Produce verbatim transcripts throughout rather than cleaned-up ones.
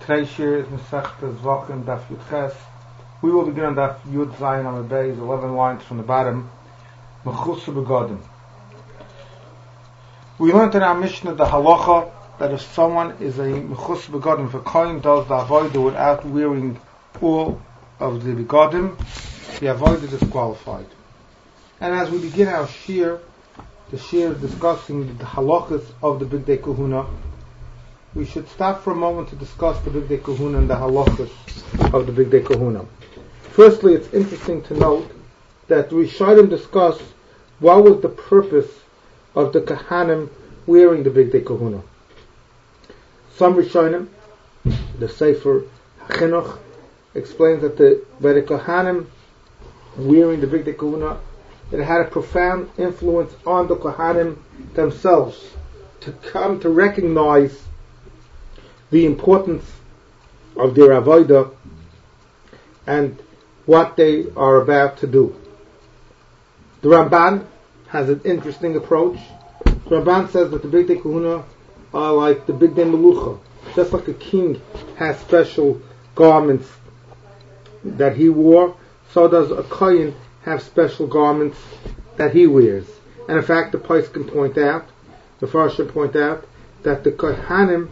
Today's shir is Masechta Zvachim Daf Yud Ches. We will begin on Daf Yud Zayin on the base, eleven lines from the bottom. Mechusa Begodim. We learned in our Mishnah the halacha that if someone is a Mechusa Begodim, if a kohen does the avodah without wearing all of the begodim, the avodah is disqualified. And as we begin our shir, the shir is discussing the halachas of the Bigdei Kehuna. We should stop for a moment to discuss the Bigdei Kehuna and the halachas of the Bigdei Kehuna. Firstly, it's interesting to note that we Rishonim discuss what was the purpose of the Kahanim wearing the Bigdei Kehuna. Some Rishonim, the Sefer HaChinuch, explains that the, by the Kahanim wearing the Bigdei Kehuna, it had a profound influence on the Kohanim themselves to come to recognize the importance of their avodah and what they are about to do. The Ramban has an interesting approach. The Ramban says that the Bigdei Kehuna are like the Bigdei Melucha. Just like a king has special garments that he wore, so does a kohen have special garments that he wears. And in fact, the Pais can point out, the Farshim point out, that the Kohanim,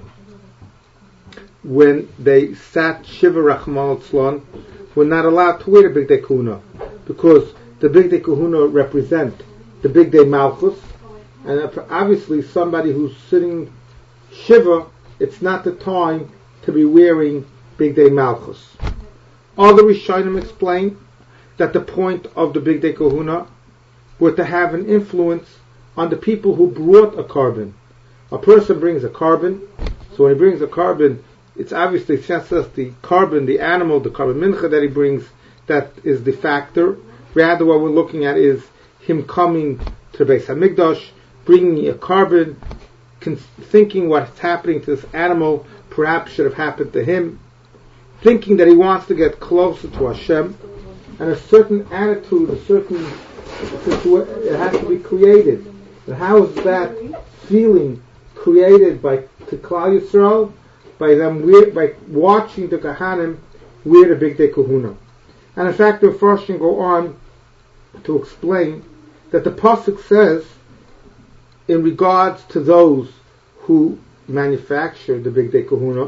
when they sat Shiva Rachman Tzlon, were not allowed to wear the Bigdei Kehuna, because the Bigdei Kehuna represent the Bigdei Malchus, and obviously somebody who's sitting Shiva, it's not the time to be wearing Bigdei Malchus. Other Rishonim explain that the point of the Bigdei Kehuna were to have an influence on the people who brought a carbon. A person brings a carbon, so when he brings a carbon, it's obviously just as the carbon, the animal, the carbon mincha that he brings, that is the factor. Rather, what we're looking at is him coming to the Beis Hamikdash, bringing a carbon, con- thinking what's happening to this animal perhaps should have happened to him, thinking that he wants to get closer to Hashem, and a certain attitude, a certain situation, it has to be created. And how is that feeling created by to Klal Yisrael? By them wear, by watching the Kahanim wear the Bigdei Kehuna. And in fact, the Farshim go on to explain that the pasuk says, in regards to those who manufacture the Bigdei Kehuna,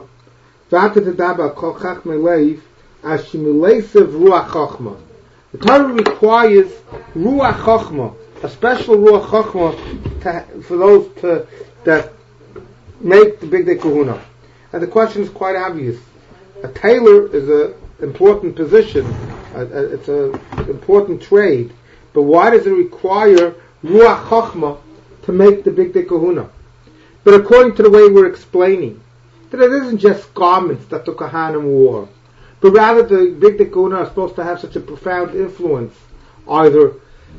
the Torah requires Ruach Chochmah, a special Ruach Chochmah for those to, that make the Bigdei Kehuna. And the question is quite obvious. A tailor is an important position, a, a, it's an important trade, but why does it require Ruach Chochmah to make the Bigdei Kehuna? But according to the way we're explaining, that it isn't just garments that the Kohanim wore, but rather the Bigdei Kehuna are supposed to have such a profound influence either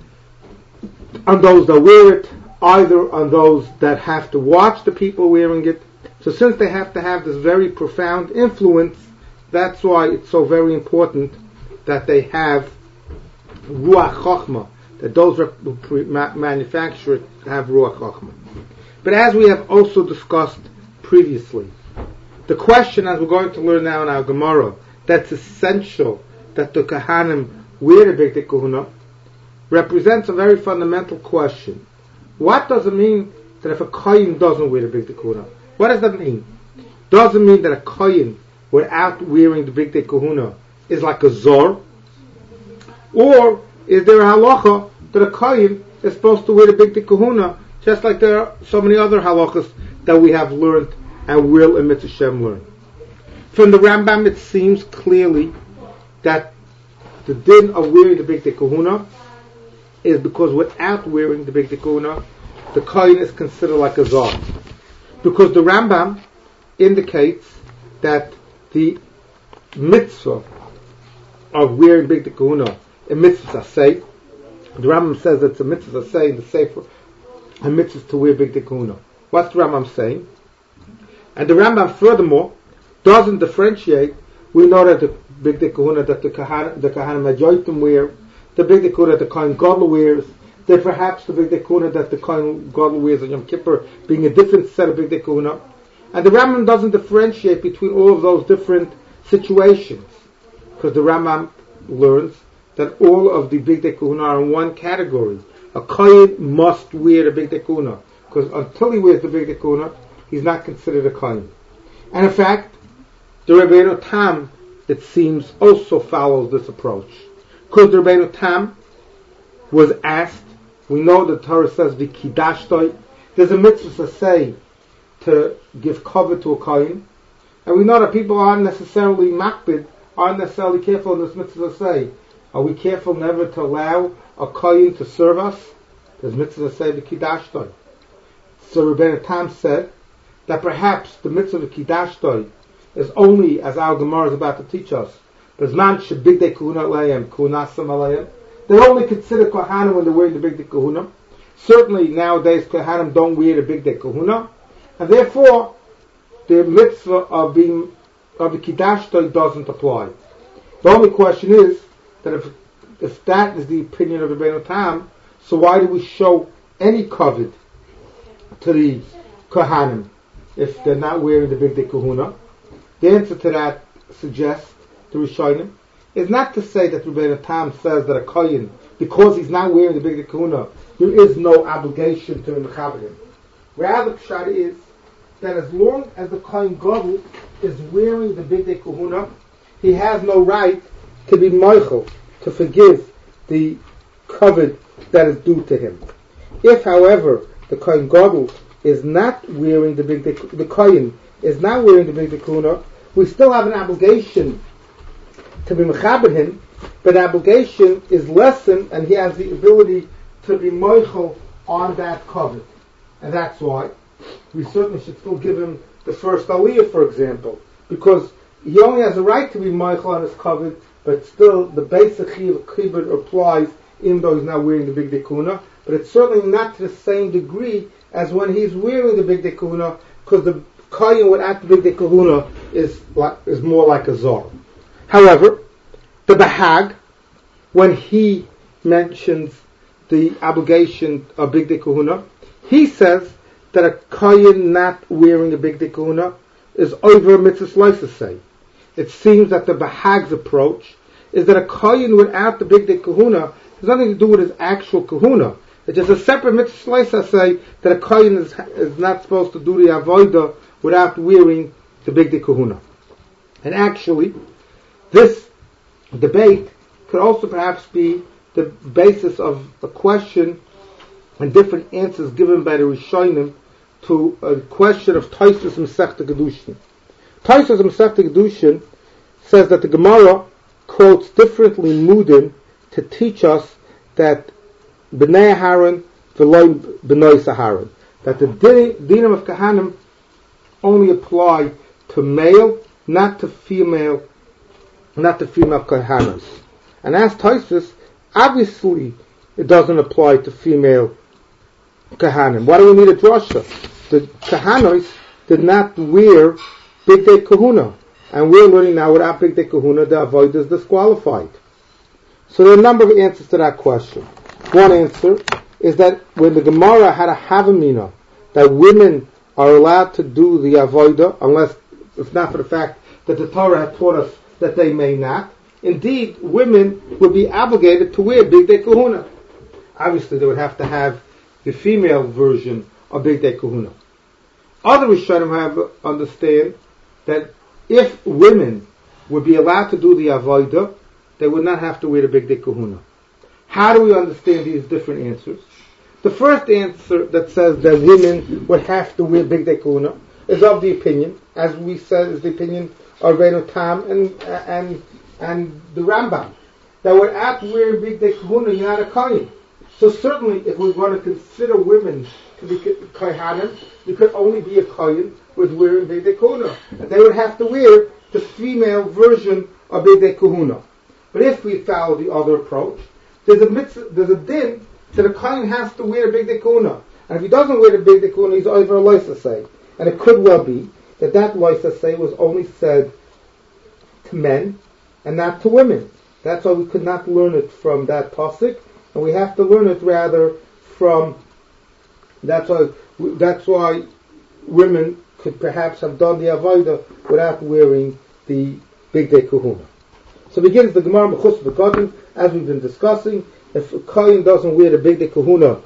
on those that wear it, either on those that have to watch the people wearing it. So since they have to have this very profound influence, that's why it's so very important that they have Ruach Chochmah, that those who manufacture it have Ruach Chochmah. But as we have also discussed previously, the question, as we're going to learn now in our Gemara, that's essential that the Kahanim wear the Bigdei Kehuna, represents a very fundamental question. What does it mean that if a kohen doesn't wear the Bigdei Kehuna? What does that mean? Does it mean that a kohen without wearing the Bigdei Kehuna is like a zor? Or is there a halacha that a kohen is supposed to wear the Bigdei Kehuna, just like there are so many other halachas that we have learned and will in Mitzvah Shem learn? From the Rambam, it seems clearly that the din of wearing the Bigdei Kehuna is because without wearing the Bigdei Kehuna, the kohen is considered like a zor. Because the Rambam indicates that the mitzvah of wearing Bigdei Kehuna, a mitzvah asay, the Rambam says that it's a mitzvah asay in the Sefer, a mitzvah to wear Bigdei Kehuna. What's the Rambam saying? And the Rambam furthermore doesn't differentiate. We know that the Bigdei Kehuna that the Kahanim, the Kahanim Majoitim wear, the Bigdei Kehuna that the Kohen Gadol wears, that perhaps the Bigdei Kehuna that the Kohen Gadol wears on Yom Kippur being a different set of Bigdei Kehuna. And the Rambam doesn't differentiate between all of those different situations, because the Rambam learns that all of the Bigdei Kehuna are in one category. A Kohen must wear the Bigdei Kehuna, because until he wears the Bigdei Kehuna, he's not considered a Kohen. And in fact, the Rabbeinu Tam, it seems, also follows this approach. Because the Rabbeinu Tam was asked, we know the Torah says, V'kidashtoi, there's a mitzvah to say, to give cover to a Kohen. And we know that people aren't necessarily makbid, aren't necessarily careful in this mitzvah to say. Are we careful never to allow a Kohen to serve us? There's mitzvah to say, V'kidashtoi. So Rabbeinu Tam said that perhaps the mitzvah of V'kidashtoi is only, as our Gemara is about to teach us, B'zman shebigdei kahuna aleim, kahunasam aleim. They only consider Kohanim when they're wearing the Bigdei Kehuna. Certainly nowadays Kohanim don't wear the Bigdei Kehuna, and therefore the mitzvah of being of the Kidashtoi doesn't apply. The only question is that if if that is the opinion of the Rabbeinu Tam, so why do we show any covet to the Kohanim if they're not wearing the Bigdei Kehuna? The answer to that suggests the Rishonim is not to say that Rabbeinu Tam says that a Kohen, because he's not wearing the Bigdei Kehuna, there is no obligation to mechaber him. Rather, the pshat is that as long as the Kohen Gadol is wearing the Bigdei Kehuna, he has no right to be moichel, to forgive the covet that is due to him. If, however, the Kohen Gadol is not wearing the Bigdei, the Kohen is not wearing the Bigdei Kehuna, we still have an obligation to be mechaber him, but the obligation is lessened, and he has the ability to be moichel on that covet. And that's why we certainly should still give him the first aliyah, for example, because he only has a right to be moichel on his covet, but still the basic chiyuv applies, even though he's not wearing the Bigdei Kehuna. But it's certainly not to the same degree as when he's wearing the Bigdei Kehuna, because the Kohen without the Bigdei Kehuna is like, is more like a zor. However, the Bahag, when he mentions the obligation of Bigdei Kehuna, he says that a Kohen not wearing a Bigdei Kehuna is over a mitzvah loisasei. It seems that the Bahag's approach is that a Kohen without the Bigdei Kehuna has nothing to do with his actual Kahuna. It's just a separate mitzvah loisasei that a Kohen is, is not supposed to do the avodah without wearing the Bigdei Kehuna. And actually, this debate could also perhaps be the basis of a question and different answers given by the Rishonim to a question of Tosfos Masechta Kedushin. Tosfos Masechta Kedushin says that the Gemara quotes differently Mudim to teach us that B'nai Aharon v'lo B'nai Aharon, that the dinim of Kahanim only apply to male, not to female, not to female Kahanos. And as Tosfos, obviously it doesn't apply to female Kahanim. Why do we need a drasha? The Kahanos did not wear Bigdei Kehuna, and we're learning now without Bigdei Kehuna the avodah is disqualified. So there are a number of answers to that question. One answer is that when the Gemara had a Havamina that women are allowed to do the avodah, unless it's not for the fact that the Torah had taught us that they may not. Indeed, women would be obligated to wear Bigdei Kehuna. Obviously, they would have to have the female version of Bigdei Kehuna. Other Rishonim have understand that if women would be allowed to do the avodah, they would not have to wear the Bigdei Kehuna. How do we understand these different answers? The first answer that says that women would have to wear Bigdei Kehuna is of the opinion, as we said, is the opinion of Rabbeinu Tam and and and the Rambam, that without wearing Bigdei Kehuna, you're not a Kohen. So certainly, if we're going to consider women to be Kohanim, you could only be a Kohen with wearing Bigdei Kehuna, and they would have to wear the female version of Bigdei Kehuna. But if we follow the other approach, there's a mitzvah, there's a din that a Kohen has to wear a Bigdei Kehuna, and if he doesn't wear the Bigdei Kehuna, he's over a loisasei. And it could well be that that loisasei was only said to men and not to women. That's why we could not learn it from that pasuk, and we have to learn it rather from. That's why. That's why women could perhaps have done the avodah without wearing the Bigdei Kahuna. So begins the Gemara Mechus B'Kodim, as we've been discussing. If a Kohen doesn't wear the Bigdei Kahuna,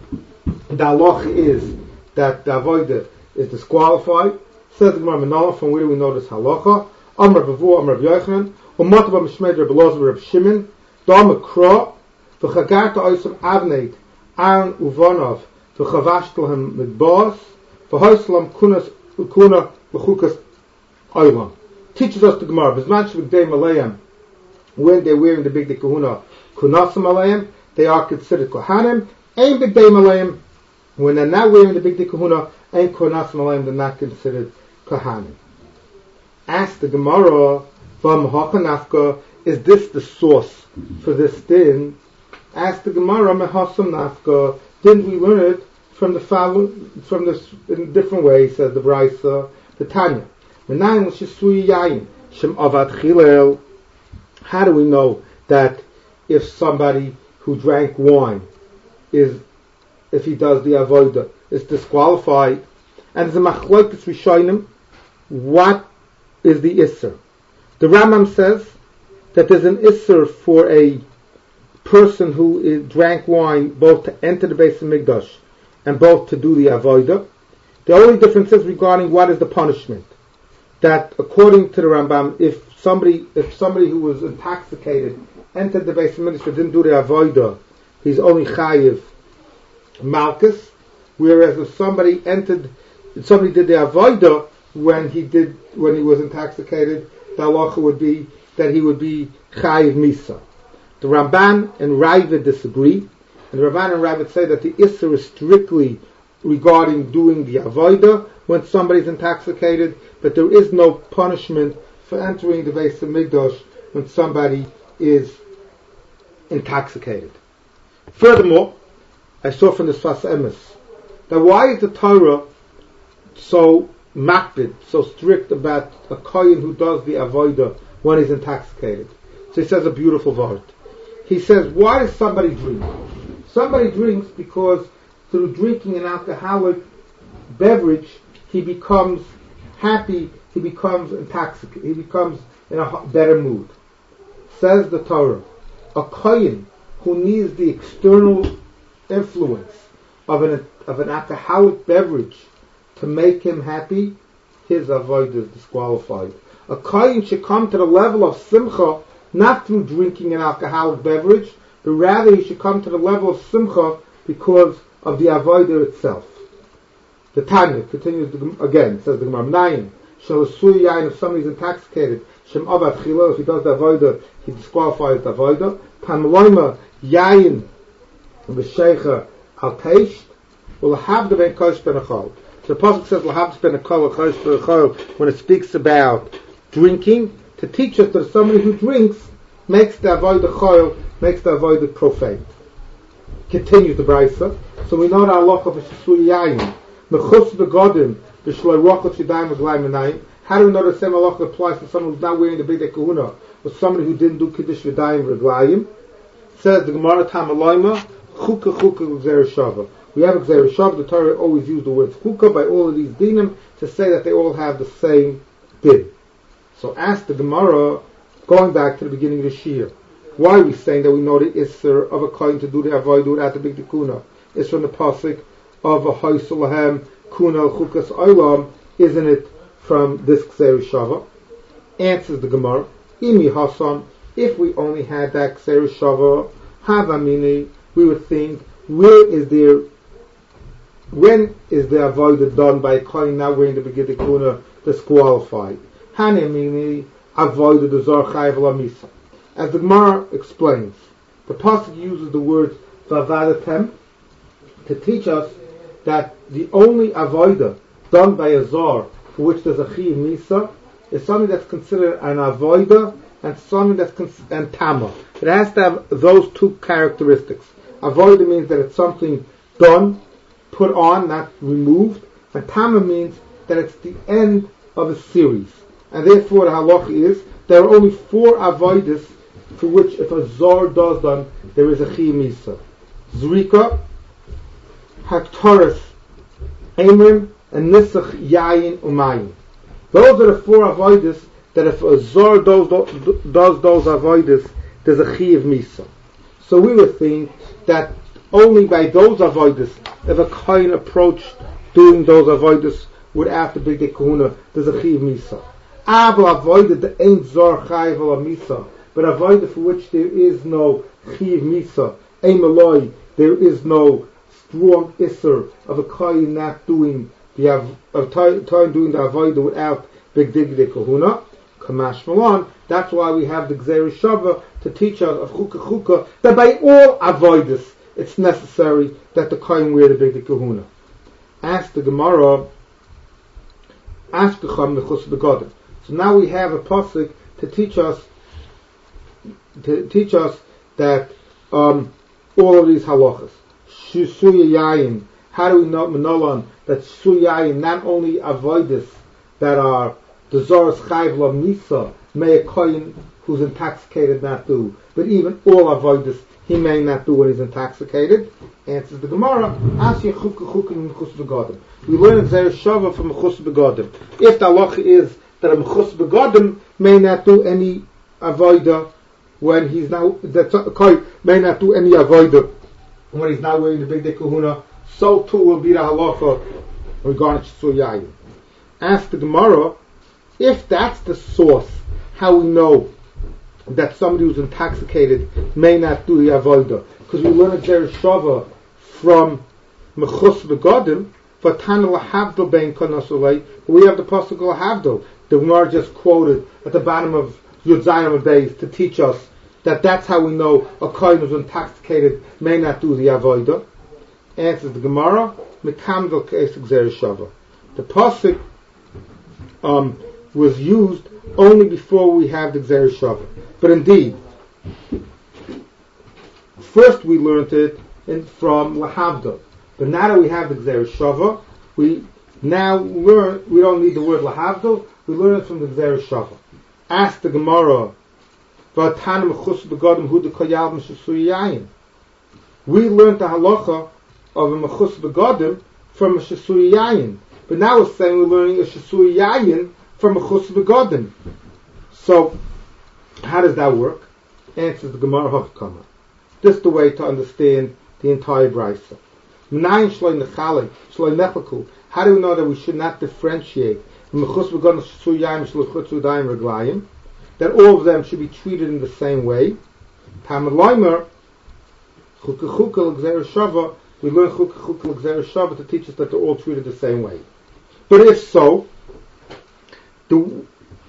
the halacha is that the avodah is disqualified. Says the Gemara Menala, from where do we know this halacha? Amar Bavu, Amar Yochanan, Umataba Mishmed Reb Elazar Reb Shimon, Dama Kra, V'chagarta Oisam Avneit, Aaron Uvanov, V'chavashtelhem Midbas, V'hoislam Kunas Kuna V'chukas Oilam. Teaches us the Gemara, B'zman Shevigdei Malayim, when they're wearing the Bigdei Kahuna, Kunasam Malayim, they are considered Kohanim. Ein Bigdei Malayim, when they're not wearing the Bigdei Kahuna, Ein Kunasam Malayim, they're not considered Kohanim. Ask the Gemara, Vam Hachanafka, is this the source for this din? Ask the Gemara, Mehasam Nafka, didn't we learn it from the following, from this in different ways, says the Brisa, the Tanya. Menayim l'shisui yayin, shem avad chilel. How do we know that if somebody who drank wine is, if he does the avodah, is disqualified? And there's a machlokes rishonim, what is the isser? The Rambam says that there's an isser for a person who is, drank wine both to enter the Beis Hamikdash and both to do the avodah. The only difference is regarding what is the punishment. That according to the Rambam, if somebody if somebody who was intoxicated entered the Beis Hamikdash but didn't do the avodah, he's only chayiv malchus. Whereas if somebody entered, if somebody did the avodah when he did when he was intoxicated, the halacha would be that he would be chayiv misa. The Ramban and Ravid disagree, and the Ramban and Ravid say that the isser is strictly regarding doing the avodah when somebody is intoxicated, but there is no punishment for entering the Beis Hamikdash when somebody is intoxicated. Furthermore, I saw from the Sfas Emes that why is the Torah so makbid, so strict about a kohen who does the avodah when he's intoxicated? So he says a beautiful word. He says, why does somebody drink? Somebody drinks because through drinking an alcoholic beverage, he becomes happy, he becomes intoxicated, he becomes in a better mood. Says the Torah, a kohen who needs the external influence of an of an alcoholic beverage to make him happy, his avodah is disqualified. A kohen should come to the level of simcha not through drinking an alcoholic beverage, but rather he should come to the level of simcha because of the avodah itself. The Tanya continues the, again, says the Gemara, Nine, Shalasui Yain, if somebody is intoxicated, Shem Avad Chilo, if he does the avodah, he disqualifies the avodah. Tan Loima Yain, B'Sheicha Al Teish, L'Habda Ben Kosh Ben Achol. So the Pasuk says, L'Habda Ben Achol, Kosh Ben Achol, when it speaks about drinking, to teach us that somebody who drinks makes the avodah chol, makes the avodah profane. Continues the Brisa. So we know the halacha of Shisui Yayin. Mechus B'Godim, B'Shloi Rochot Shidayim V'Glayim Menayim. How do we know the same halacha applies to someone who's not wearing the Bigdei Kahuna, or somebody who didn't do Kiddush V'Dayim V'Glayim? Says the Gemara Tamaloima, Chuka Chuka Gzeir Shava. We have a Gzeir Shava. The Torah always used the word Chuka by all of these dinim to say that they all have the same din. So ask the Gemara, going back to the beginning of the Shir, why are we saying that we know the Isser of a kohen to do the avodah at the Bigdei Kahuna? It's from the pasuk of a Haisulahem Kuna Chukas Olam, isn't it from this Gzeir Shava? Answers the Gemara, Imi Hasan, if we only had that Gzeir Shava, Havamini, we would think, where is there, when is the avodah done by a kohen not wearing the Bigdei Kahuna disqualified? Hanimini avodah the zor chayav lamisa. As the Gemara explains, the pasuk uses the word vavadatem to teach us that the only avodah done by a zor for which there's a chiyuv misa is something that's considered an avodah and something that's cons- and tama. It has to have those two characteristics. Avodah means that it's something done, put on, not removed, and tama means that it's the end of a series. And therefore the halacha is there are only four avodas for which if a zor does them, there is a chiyuv misa. Zrika, Haktoris, Amrim, and nisach, yayin, umayim. Those are the four avoidus that if a zor does, does those avoidus, there's a chiv misa. So we would think that only by those avoidus, if a kohen approached doing those avoidus without the big kahuna, there's a chiv misa. Ava avoided the ain't zor chayiv ala misa, but avoided for which there is no chiv misa, ein maloi, there is no strong isser of a kohen not doing the av- of time doing the avodah without big digdei kahuna. Kamash Malon. That's why we have the Gzeir Shava to teach us of Chukah Chukah that by all avoidus it's necessary that the kohen wear the big kahuna. Ask the Gemara. Ask the Chum the Chus Begodim. So now we have a pasuk to teach us to teach us that um, all of these halachas. Shisuya Yayin. How do we know Manolan that Shisuya Yayin not only avoidus that are the Zoras Chayv La Misa may a kohen who's intoxicated not do, but even all avoidus he may not do when he's intoxicated. Answers the Gemara. Asya Chukah Chukah Mechus Begodim. We learn Gzeir Shava from Mechus Begodim. If the halacha is that a Mechus Begodim may not do any avodah when he's now that a kohen may not do any avodah when he's not wearing the big kahuna, so too will be the halacha regarding Shisuya Yayin. Ask the Gemara. If that's the source, how we know that somebody who's intoxicated may not do the avodah, because we learn a Gzeir Shava from Mechus Begodim, for Tana Lahavdol Ben Konasolei, we have the pasuk Lahavdol, the Gemara just quoted at the bottom of Yud Zayin Days to teach us that that's how we know a kohen who's intoxicated may not do the avodah. Answers the Gemara, Mekamdol Keis Gzeir Shava. The pasuk um, was used only before we have the Gzeir Shava. But indeed, first we learned it in, from Lahavdol. But now that we have the Gzeir Shava, we now learn, we don't need the word Lahavdol, we learn it from the Gzeir Shava. Ask the Gemara, we learned the halacha of a Mechus Begodim from a Shisuya Yayin. But now we're saying we're learning a Shisuya Yayin from a Mechus Begodim. So, how does that work? Answers the Gemara Hafkama. This is the way to understand the entire Brisa. How do we know that we should not differentiate that all of them should be treated in the same way? Talmud Leimer, Chukah Chukah Gzeir Shava, we learn Chukah Chukah Gzeir Shava to teach us that they're all treated the same way. But if so, the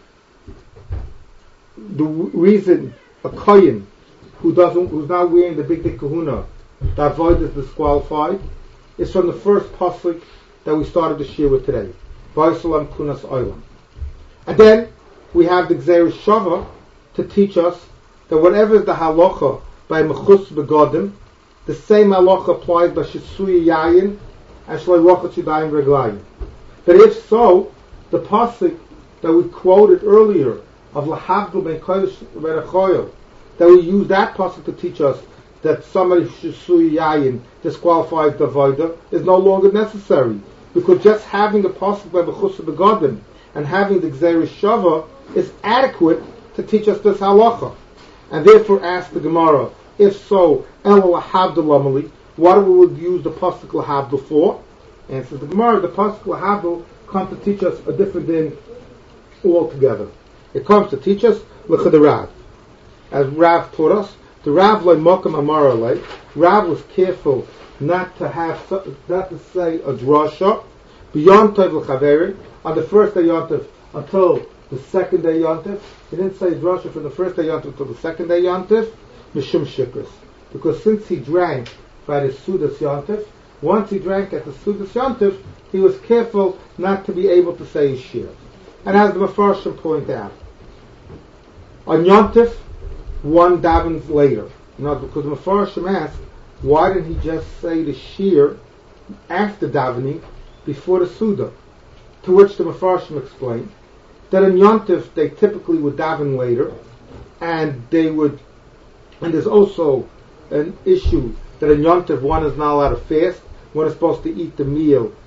the reason a kohen who doesn't, who's not wearing the big kahuna, that void is disqualified, is from the first pasuk that we started the shir with today. Vaysalam kunas oilam. And then we have the Gzeir Shava to teach us that whatever is the halacha by Mechus Begodim, the same halacha applies by Shisuya Yayin and Shloi Rochet Yadayim Reglayim. But if so, the pasuk that we quoted earlier of Lahavdol Ben Kodesh V'Rechoyel, that we use that pasuk to teach us that somebody Shisuya Yayin disqualifies the Avodah is no longer necessary, because just having the pasuk by Mechus Begodim and having the Gzeir Shava is adequate to teach us this halacha. And therefore ask the Gemara, if so, El Lahavdol Amali, what do we would use the pasuk Lahavdol for? Answers the Gemara, the pasuk Lahavdol comes to teach us a different din altogether. It comes to teach us L'chad Rav. As Rav taught us, the Rav Loi Mokam Amar Alei, Rav was careful not to have, not to say a drasha beyond Tov L'Chaverim on the first day Yontif until the second day Yontif. He didn't say drasha from the first day Yontif until the second day Yontif, Mishum Shikras. Because since he drank by the Sudas Yontif, once he drank at the Sudas Yontif, he was careful not to be able to say his shir. And as the Mefarshim point out, on Yontif, one davens later. Now, because the Mefarshim asked, why didn't he just say the shir after davening before the Suda? To which the Mefarshim explained that in Yontif they typically would daven later, and they would, and there's also an issue that in Yontif one is not allowed to fast, one is supposed to eat the meal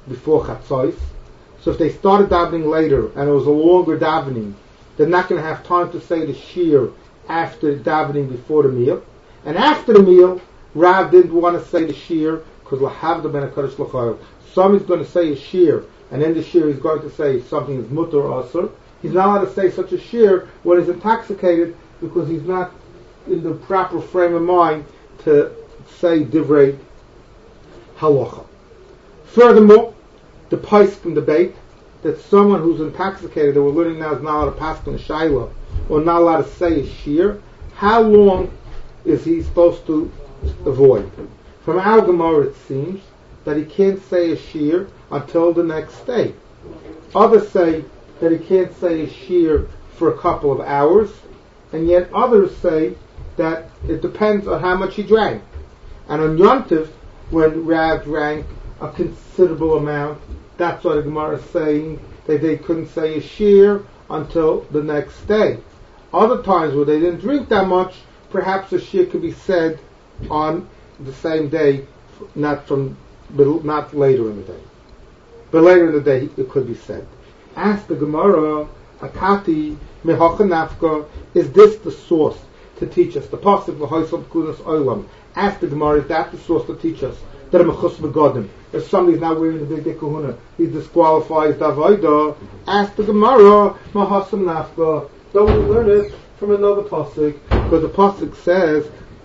before Chatzos. So if they started davening later and it was a longer davening, they're not going to have time to say the shir after davening before the meal. And after the meal, Rav didn't want to say the shir because lahavda ben hakadosh l'chayil. Some is going to say a shir, and then the shir is going to say something is mutter or asur. He's not allowed to say such a shir when he's intoxicated because he's not in the proper frame of mind to say divrei halacha. Furthermore, the poskim debate that someone who's intoxicated that we're learning now is not allowed to pass on a shaila or not allowed to say a shir. How long is he supposed to avoid? From our Gemara it seems that he can't say a shir until the next day. Others say that he can't say a shir for a couple of hours, and yet others say that it depends on how much he drank. And on Yom Tov, when Rav drank a considerable amount, that's why the Gemara is saying that they couldn't say a shir until the next day. Other times where they didn't drink that much, perhaps a shir could be said on the same day, not from, not later in the day. But later in the day it could be said. Ask the Gemara, Akati mehacha nafka, is this the source to teach us? The pasuk v'hoysam kunas olam. Ask the Gemara, is that the source to teach us that a mechus begodim? If somebody's not wearing the big kahuna, he disqualifies the avodah. Ask the Gemara, mahasam nafka. Don't we learn it from another pasuk? Because the pasuk says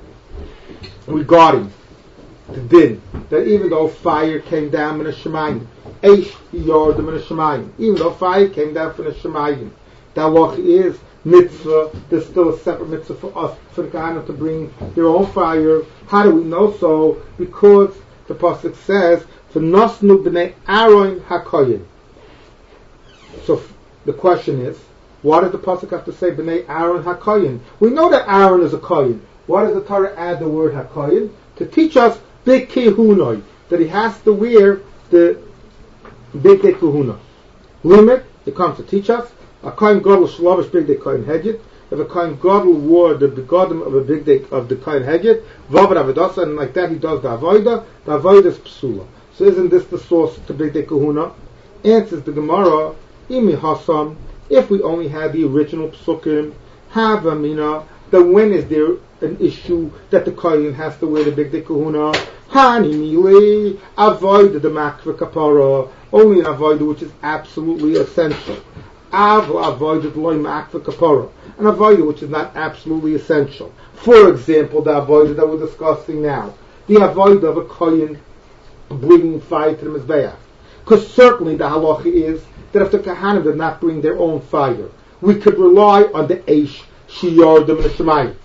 regarding the din that even though fire came down from the shemayim, eish yordim from the shemayim, even though fire came down from the shemayim, that halach is mitzvah. There's still a separate mitzvah for us, for the Kohanim to bring their own fire. How do we know so? Because the pasuk says, "V'nosnu b'nei Aaron hakoyin." So the question is, why does the pasuk have to say b'nei Aaron hakoyin? We know that Aaron is a koyin. Why does the Torah add the word hakoyin? To teach us big kehunoi, that he has to wear the big kehuna. Limit, it comes to teach us. A kohen gadol shlovish big day kohen hedget. If a kohen gadol wore the begodim of a big day of the kohen hedget, vavad avodasa, and like that he does the avodah. The avodah is psula. So isn't this the source to big day kahuna? Answers the Gemara, imi hasam. If we only had the original psukim, havamina, then when is there an issue that the kohen has to wear the big day kahuna? Hani mili avodah the makva kapara, only an avodah which is absolutely essential. Av avoided loy makva kapara, an avodah which is not absolutely essential. For example, the avodah that we're discussing now, the avodah of a kohen bringing fire to the mizbeach. Because certainly the halacha is that if the Kohanim did not bring their own fire, we could rely on the eish shiyardim and shemayim.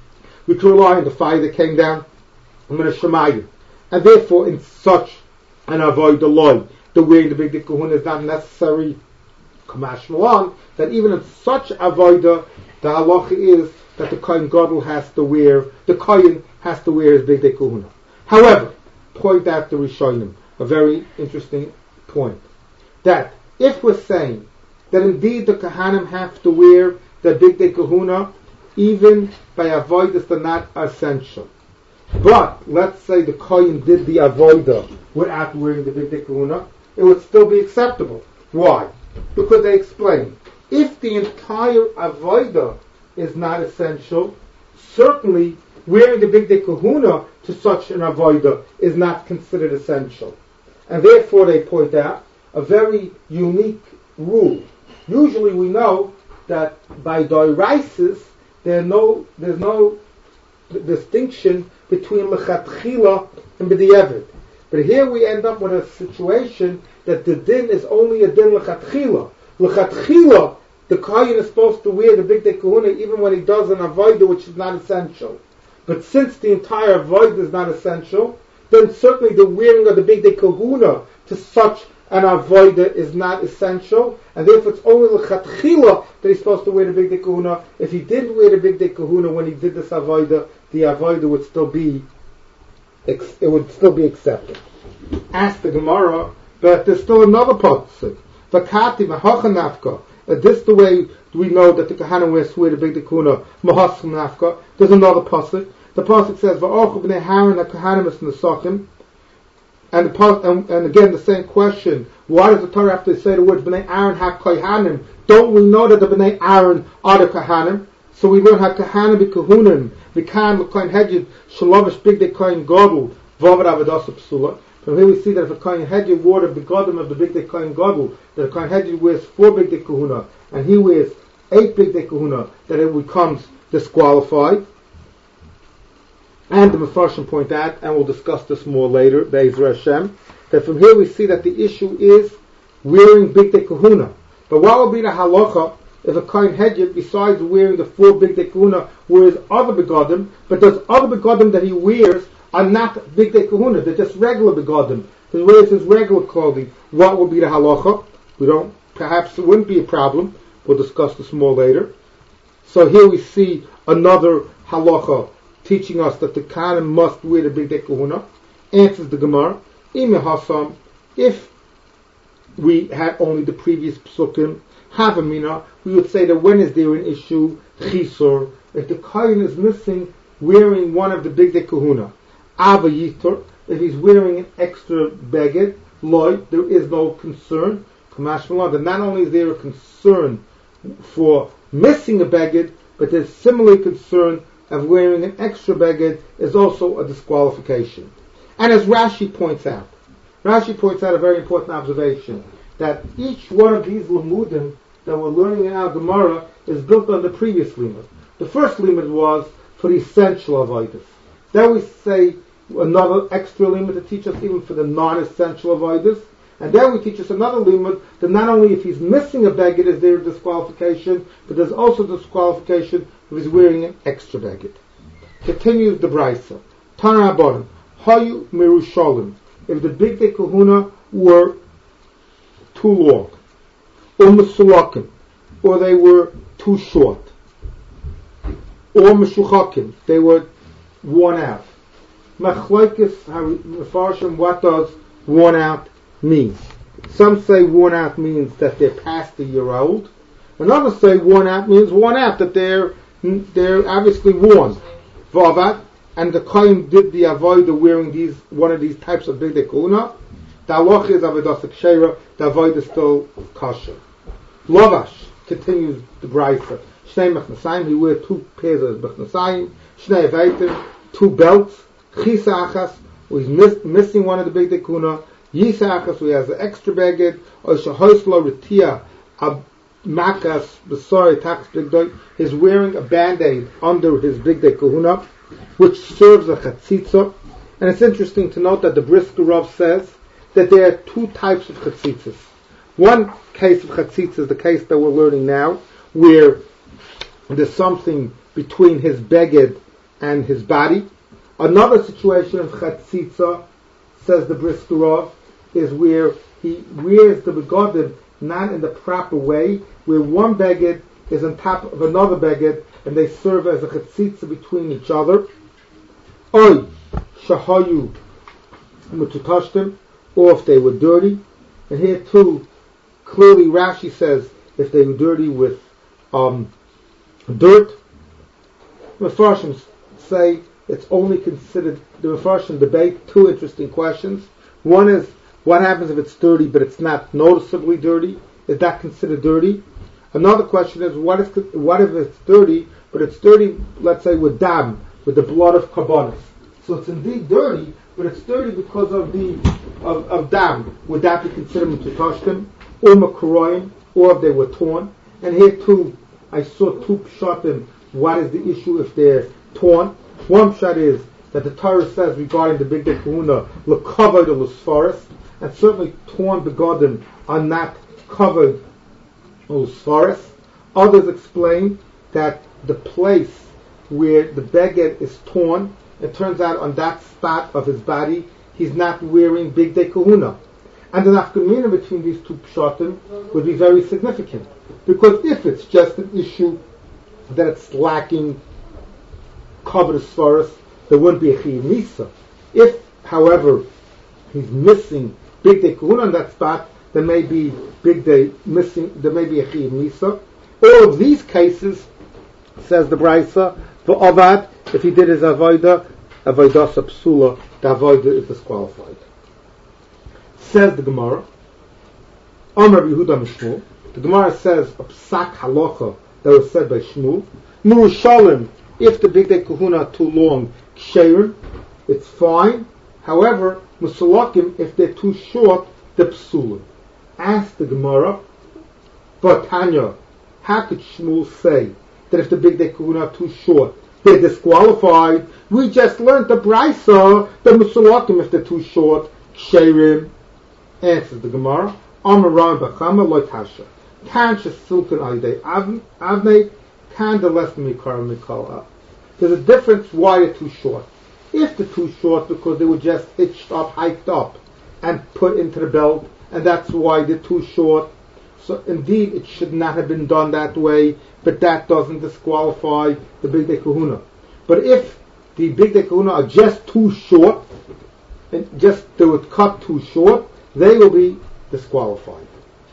We could rely on the fire that came down from the shemayim, and therefore in such an avodah loy, the wearing the big day kahuna is not necessary. Kamash Malan, that even in such avodah, the halacha is that the kohen gadol has to wear, the kohen has to wear his big day kahuna. However, point out the Rishonim, a very interesting point, that if we're saying that indeed the Kohanim have to wear the big day kahuna, even by avodas that are not essential, but let's say the kohen did the avodah without wearing the big day kahuna, it would still be acceptable. Why? Because they explain, if the entire avodah is not essential, certainly wearing the big day kahuna to such an avodah is not considered essential. And therefore they point out a very unique rule. Usually we know that by doiraisis there no, there's no distinction between lechatchila and b'diavad. But here we end up with a situation that the din is only a din lechatchila. Lechatchila, the kohen is supposed to wear the big day kahuna even when he does an avodah which is not essential. But since the entire avodah is not essential, then certainly the wearing of the big day kahuna to such an avodah is not essential, and therefore it's only lechatchila that he's supposed to wear the big day kahuna. If he didn't wear the big day kahuna when he did this avodah, the avodah would still be, it would still be accepted. Ask the Gemara, but there's still another pasuk. Vakati mahacha nafka. This is the way we know that the Kohanim wear the big day kahuna. Mahasam nafka. There's another pasuk. The pasuk says, "Va'ochu b'nei Haron haKohanim es nesachim," And, the, and, and again, the same question: why does the Torah have to say the words Bnei Aaron HaKohanim? Don't we know that the Bnei Aaron are the Kohanim? So we learn HaKohanim b'Kohunim v'Kan l'Kohen Hedjid shalovish bigdei Kohen Gadol v'avad avodas psula. From here we see that if a Kohen Hedjid wore the begodim of the bigdei Kohen Gadol, that a Kohen Hedjid wears four bigdei Kahuna and he wears eight bigdei Kahuna, that it becomes disqualified. And the Mefarshim point out, and we'll discuss this more later, Be'ezra Hashem, that from here we see that the issue is wearing bigdei Kahuna. But what will be the halacha if a Kohen Hedjid, besides wearing the four bigdei Kahuna, wears other begodim, but those other begodim that he wears are not bigdei Kahuna, they're just regular begodim. He wears his regular clothing. What will be the halacha? We don't, perhaps it wouldn't be a problem. We'll discuss this more later. So here we see another halacha teaching us that the Kohanim must wear the bigdei Kahuna. Answers the Gemara, Ime Hasam, if we had only the previous psukim, Havamina, we would say that when is there an issue, Chisor, if the Kohen is missing wearing one of the bigdei Kahuna, Ava Yitor, if he's wearing an extra beged, Loi, there is no concern, Kamash Malad, and not only is there a concern for missing a beged, but there's similarly concern of wearing an extra beged is also a disqualification. And as Rashi points out, Rashi points out a very important observation, that each one of these limudim that we're learning in our Gemara is built on the previous limud. The first limud was for the essential avodas. Then we say another extra limud to teach us even for the non-essential avodas. And then we teach us another limud that not only if he's missing a beged is there a disqualification, but there's also disqualification if he's wearing an extra beged. Continues the Brisa. Tana Rabbanan, Hayu Mirushalim. If the bigdei Kahuna were too long, or Mesulakim, or they were too short, or Meshuchakim, they were worn out. Machlokes Mefarshim, what does worn out mean? Some say worn out means that they're past a year old, and others say worn out means worn out, that they're they're obviously worn. Vavat, and the Kohen did the avodah wearing these one of these types of bigdei Kahuna. The halacha is avodas kshera, the avodah is still kosher. Lovash, continues the Brisa, Shnei mechnasayim, he wear two pairs of mechnasayim, Shnei aveiter, two belts, Chisa achas, who is miss, missing one of the bigdei Kahuna, Yisa achas, who has the extra beged, or shehoislo retia, a makas besori tax bigdei, he's wearing a band-aid under his bigdei Kahuna, which serves a chatzitza. And it's interesting to note that the Brisker Rav says that there are two types of chatzitzas. One case of chatzitza is the case that we're learning now, where there's something between his beged and his body. Another situation of chatzitza, says the Brisker Rav, is where he wears the begodim not in the proper way, where one beged is on top of another beged, and they serve as a chatzitza between each other. Oy shahayu mututashtim, or if they were dirty. And here too, clearly Rashi says if they were dirty with um, dirt. Mefarshim say it's only considered, the Mefarshim debate two interesting questions. One is, what happens if it's dirty but it's not noticeably dirty? Is that considered dirty? Another question is, what is what if it's dirty, but it's dirty, let's say, with dam, with the blood of karbonis? So it's indeed dirty, but it's dirty because of the of, of dam. Would that be considered mututashtim, or makaroim, or if they were torn? And here too, I saw two pshatim. What is the issue if they're torn? One pshat is that the Torah says regarding the bigdei Kahuna, l'kavod l'sfaris, and certainly torn begodim are not covered l'sfaris. Others explain that the place where the beged is torn, it turns out on that spot of his body, he's not wearing bigdei Kahuna. And the nafkamina between these two pshatim would be very significant. Because if it's just an issue that it's lacking covered sfaris, there wouldn't be a chiyuv misa. If, however, he's missing bigdei Kahuna on that spot, there may be bigdei missing, there may be a chiyuv misa. All of these cases, says the Brisa, for Avad, if he did his avodah, avodah psula, the avodah is disqualified. Says the Gemara, Amar Yehuda Mishmul. The Gemara says a psak halacha that was said by Shmuel. Murushalim, if the bigdei kahuna too long, ksherim, it's fine. However, musalakim, if they're too short, they're psulim. Ask the Gemara, but Tanya, how could Shmuel say that if the bigdei kahuna are too short, they're disqualified? We just learned the brisa, the musalakim, if they're too short, ksherim. Answers the Gemara, Amar Ram Bachama loy tasha. Kan shesulkan alidei avnei, kan the less mikar mikala. There's a difference why they're too short. If they're too short because they were just hitched up, hiked up, and put into the belt, and that's why they're too short. So indeed, it should not have been done that way, but that doesn't disqualify the bigdei kahuna. But if the bigdei kahuna are just too short, and just they were cut too short, they will be disqualified.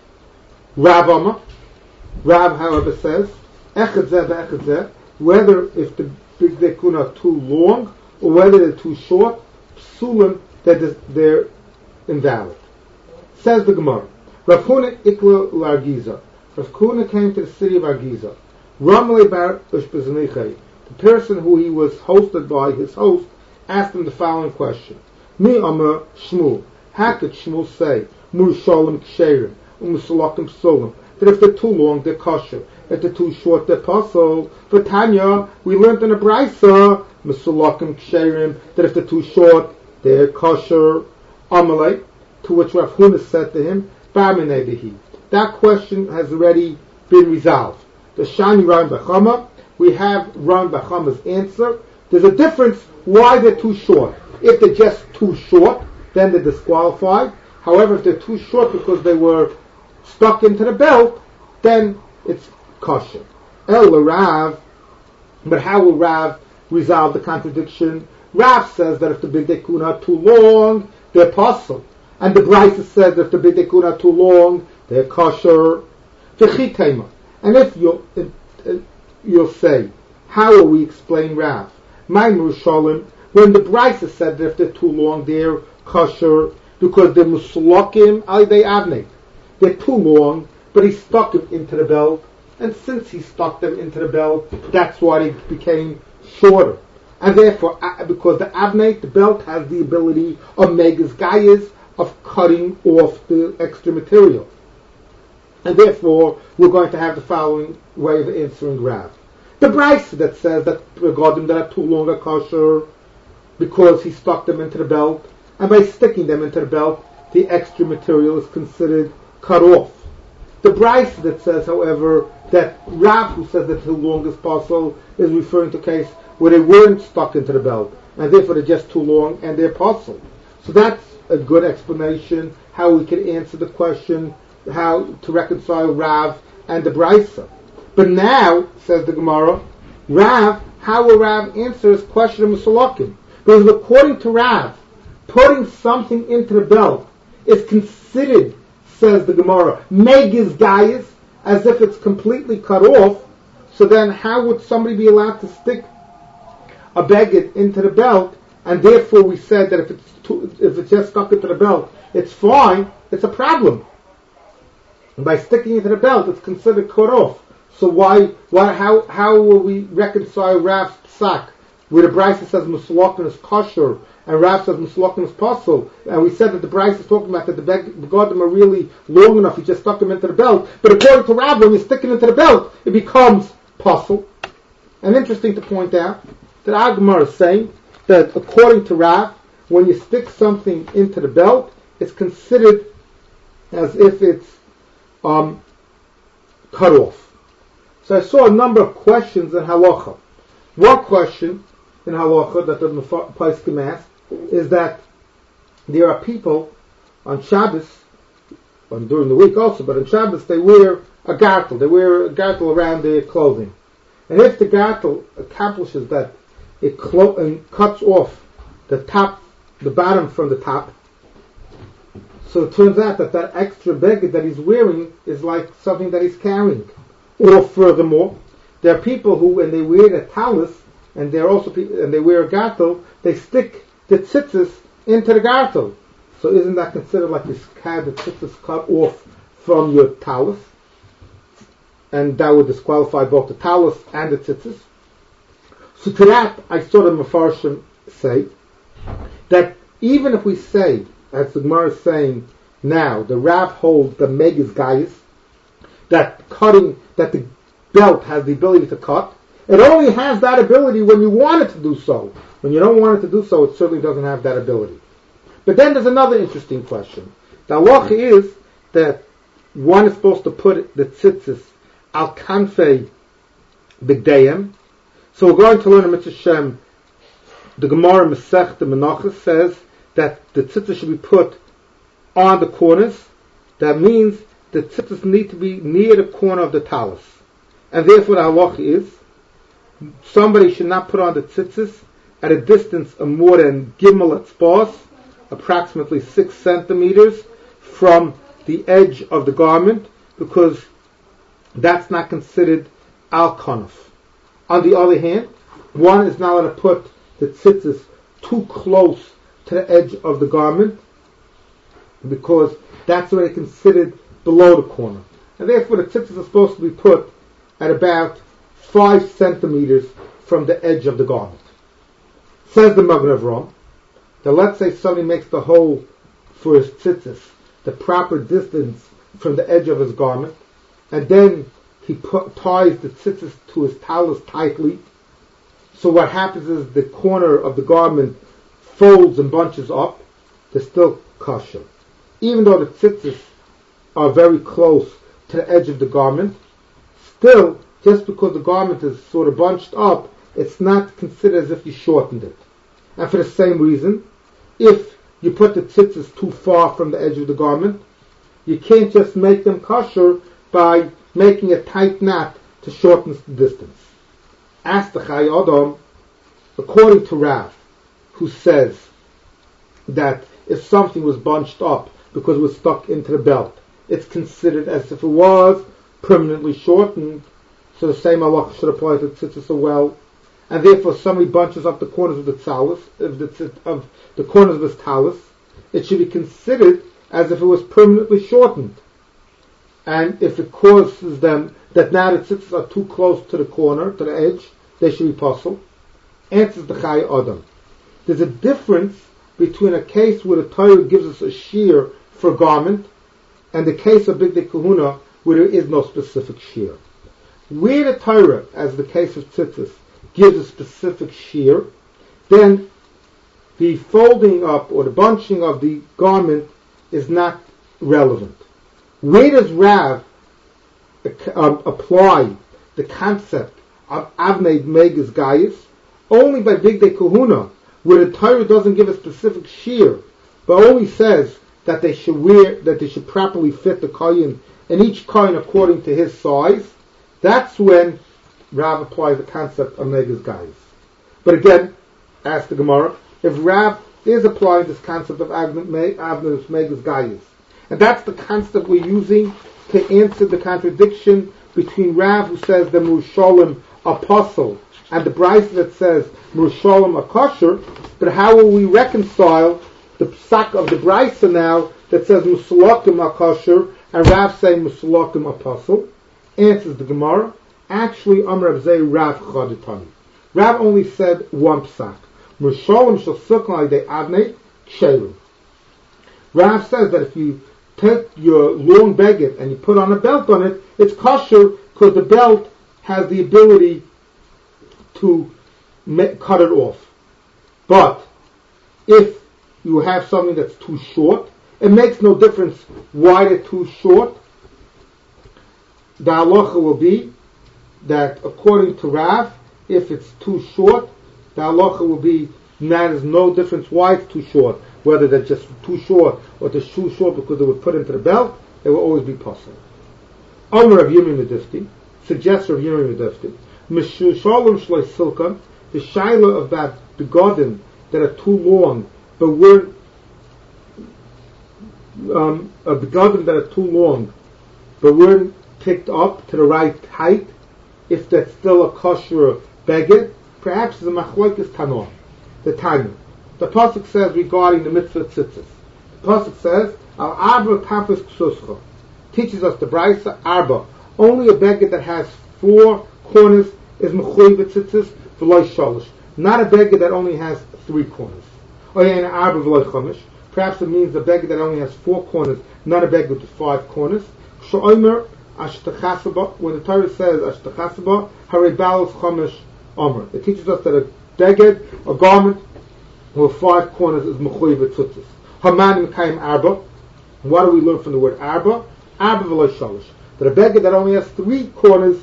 Rav Amar, Rav, however, says, Echad zeh ve'echad zeh, whether if the bigdei kahuna are too long or whether they're too short, psulim, that they're invalid. Says the Gemara, Rav Huna ikla l'Argiza. Rav Huna came to the city of Argiza. Ramle bar ushbeznichei. The person who he was hosted by, his host, asked him the following question: Mi Amar Shmuel. How could Shmuel say Murushalim ksherim u'musalakim psulim? That if they're too long, they're kosher. If they're too short, they're pasul. For Tanya, we learned in a brisa musalakim ksherim, that if they're too short, they're kosher. Amalei, to which Rav Huna said to him, Barminebehi. That question has already been resolved. The Shani Ram Bachama, we have Ram Bachama's answer. There's a difference why they're too short. If they're just too short, then they're disqualified. However, if they're too short because they were stuck into the belt, then it's kosher. El Rav, but how will Rav resolve the contradiction? Rav says that if the bigdei kahuna are too long, they're pasul. And the brisa says that if the bigdei kahuna are too long, they're kosher. And if you'll, uh, you'll say, how will we explain Rav? My Murushalim, when the brisa said that if they're too long, they're kosher, because they're musulakim alidei avnei. They're too long, but he stuck them into the belt, and since he stuck them into the belt, that's why they became shorter. And therefore, because the avnei, the belt, has the ability of megas gayas, of cutting off the extra material. And therefore, we're going to have the following way of answering Rav. The brisa that says that regarding that are too long are kosher, because he stuck them into the belt, and by sticking them into the belt, the extra material is considered cut off. The brisa that says, however, that Rav, who says that the longest parcel, is referring to a case where they weren't stuck into the belt, and therefore they're just too long and they're parcel. So that's a good explanation how we can answer the question, how to reconcile Rav and the brisa. But now, says the Gemara, Rav, how will Rav answer his question of musalakim? Because according to Rav, putting something into the belt is considered, says the Gemara, megas gayas, as if it's completely cut off. So then how would somebody be allowed to stick a baguette into the belt? And therefore we said that if it's too, if it's just stuck into the belt, it's fine. It's a problem. And by sticking it to the belt, it's considered cut off. So why, why, how, how will we reconcile Rav's psak, where the brisa says musalakim is kosher, and Rav says musalakim is pasul, and we said that the brisa is talking about that the begadim are really long enough, you just stuck them into the belt. But according to Rav, when you stick it into the belt, it becomes pasul. And interesting to point out that our Gemara is saying that according to Rav, when you stick something into the belt, it's considered as if it's um, cut off. So I saw a number of questions in halacha. One question in halacha that the Poskim asked is that there are people on Shabbos, and during the week also, but on Shabbos they wear a gartel. They wear a gartel around their clothing. And if the gartel accomplishes that, it clo- and cuts off the top, the bottom from the top, so it turns out that that extra beged that he's wearing is like something that he's carrying. Or furthermore, there are people who, when they wear the talis, and they're also pe- and they wear a gartel, they stick the tzitzis into the gartel. So isn't that considered like you had the tzitzis cut off from your talus? And that would disqualify both the talus and the tzitzis. So to that, I saw the Mefarshim say that even if we say, as the Gemara is saying now, the Rav holds the Megas Gaius, that cutting, that the belt has the ability to cut, it only has that ability when you want it to do so. When you don't want it to do so, it certainly doesn't have that ability. But then there's another interesting question. The halacha is that one is supposed to put the tzitzis al kanfei b'gdeyim. So we're going to learn in Mitzvah Shem, the Gemara Masech, the Menachos says that the tzitzis should be put on the corners. That means the tzitzis need to be near the corner of the talus. And therefore the halacha is, somebody should not put on the tzitzis at a distance of more than gimel etzbos, approximately six centimeters from the edge of the garment, because that's not considered al kanaf. On the other hand, one is not allowed to put the tzitzis too close to the edge of the garment, because that's already considered below the corner. And therefore the tzitzis are supposed to be put at about five centimeters from the edge of the garment. Says the Magen Avraham, that let's say somebody makes the hole for his tzitzis the proper distance from the edge of his garment, and then he put, ties the tzitzis to his talus tightly. So what happens is the corner of the garment folds and bunches up. They're still kosher. Even though the tzitzis are very close to the edge of the garment, still, just because the garment is sort of bunched up, it's not considered as if you shortened it. And for the same reason, if you put the tzitzis too far from the edge of the garment, you can't just make them kosher by making a tight knot to shorten the distance. Ask the Chai Adam, according to Rav, who says that if something was bunched up because it was stuck into the belt, it's considered as if it was permanently shortened, so the same halacha should apply to tzitzis as well. And therefore, somebody bunches up the corners of the talus, of the, of the corners of his talus, it should be considered as if it was permanently shortened. And if it causes them that now the tzitzis are too close to the corner, to the edge, they should be puzzled. Answers the Chai Adam. There's a difference between a case where the Torah gives us a shear for a garment and the case of Bigdei Kahuna where there is no specific shear. Where the Torah, as the case of tzitzis, gives a specific shear, then the folding up or the bunching of the garment is not relevant. Where does Rav um, apply the concept of Avnei Megas Gaius? Only by Bigdei Kahuna, where the Torah doesn't give a specific shear, but only says that they should wear, that they should properly fit the kohen, and each kohen according to his size. That's when Rav applies the concept of Megas Gaius. But again, ask the Gemara, if Rav is applying this concept of Avnei Megas Gaius, and that's the concept we're using to answer the contradiction between Rav, who says the Yerushalayim apostle, and the Brisa that says Yerushalayim are kosher, but how will we reconcile the psak of the Brisa now that says Musulakim are kosher, and Rav saying Musulakim apostle? Answers the Gemara, actually Amar Rav Zei Rav Chodetani. Rav only said one psak. Yerushalayim shall sukkon de Avnei ksheru. Rav says that if you take your long beged and you put on a belt on it, it's kosher because the belt has the ability to make, cut it off. But if you have something that's too short, it makes no difference why they're too short. The halacha will be that according to Rav, if it's too short, the halacha will be there's no difference why it's too short. Whether they're just too short or they're too short because they were put into the belt, it will always be possible. Omer Rav Yirmiyah Medifti suggests Rav Yirmiyah Medifti, Mishushalim Shloi Silkan, the shaila about the begodim that are too long, but weren't um, of begodim that are too long, but weren't picked up to the right height. If that's still a kosher beged, perhaps it's a machlokes Tanor, the Tanya. The pasuk says regarding the mitzvah tzitzis pasuk says, Al Arba Kafis Ksuscha, teaches us the Brisa Arba. Only a beged that has four corners is mechuyev b'tzitzis v'loy shalosh. Not a beged that only has three corners. Or an Arba v'loy chomish. Perhaps it means a beged that only has four corners, not a beged with five corners. Sh'omer ashtachasaba. When the Torah says ashtachasaba, harei balos chomish omer. It teaches us that a beged, a garment with five corners, is mechuyev b'tzitzis. Haman Mekayim Arba. What do we learn from the word Arba? Arba v'loy shalosh. That a beged that only has three corners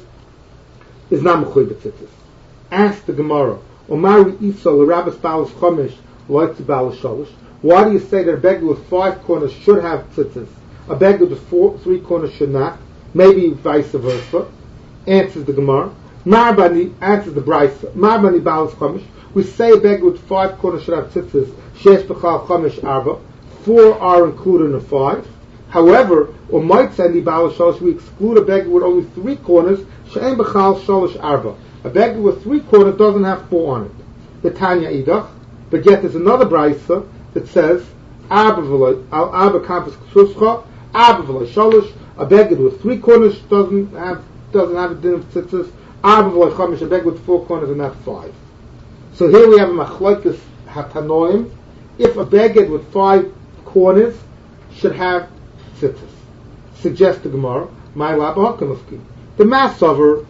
is not mechuyev b'tzitzis. Ask the Gemara, Omari Isol Rabbis Balas Chomish Loitzi Balas Shalosh. Why do you say that a beged with five corners should have tzitzis? A beged with four, three corners should not. Maybe vice versa. Answers the Gemara. Marbani answers the Brisa. Marbani Balas Chomish. We say a beged with five corners should have tzitzis. Shesh B'chal Chomish Arba. Four are included in the five. However, or might say the Baal Shalosh, we exclude a beged with only three corners. She'en B'chal Shalosh Arba. A beged with three corners doesn't have four on it. The Tanya Idach. But yet there's another Brisa that says Arba V'loy Al Arba Kampus Ksuscha Arba V'loy Shalosh. A beged with three corners doesn't have doesn't have a din of tzitzis. Arba V'loy Chomish. A beged with four corners and not five. So here we have a Machlokes Hatanoim. If a beged with five corners should have tzitzis. Suggest the Gemara, my laba hakamufki. The Masover,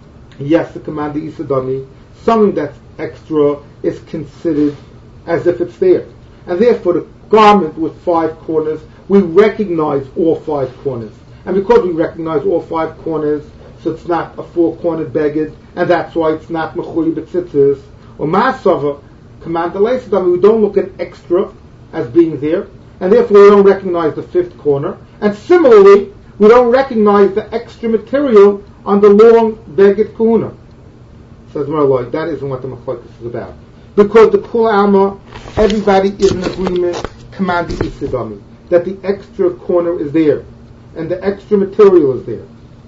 yes, the command the Isadami, something that's extra is considered as if it's there. And therefore the garment with five corners, we recognize all five corners. And because we recognize all five corners, so it's not a four-cornered beged, and that's why it's not mechuyev b'tzitzis. Or Masover, command the Isadami, we don't look at extra as being there, and therefore we don't recognize the fifth corner. And similarly, we don't recognize the extra material on the long beged kahuna. Says Merloy, that isn't what the machlokes is about. Because the Kul Alma, everybody is in agreement, command the Isidami, that the extra corner is there, and the extra material is there.